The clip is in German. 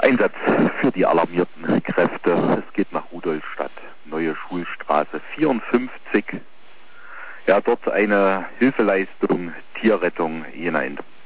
Einsatz für die alarmierten Kräfte. Es geht nach Rudolstadt, Neue Schulstraße 54. Ja, dort eine Hilfeleistung, Tierrettung, Jena Ende.